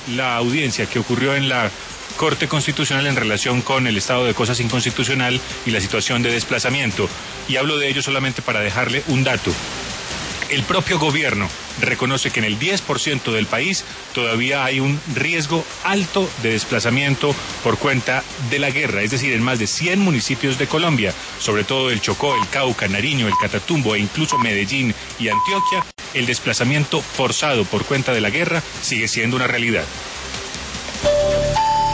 la audiencia que ocurrió en la Corte Constitucional en relación con el estado de cosas inconstitucional y la situación de desplazamiento. Y hablo de ello solamente para dejarle un dato. El propio gobierno reconoce que en el 10% del país todavía hay un riesgo alto de desplazamiento por cuenta de la guerra, es decir, en más de 100 municipios de Colombia, sobre todo el Chocó, el Cauca, Nariño, el Catatumbo e incluso Medellín y Antioquia, el desplazamiento forzado por cuenta de la guerra sigue siendo una realidad.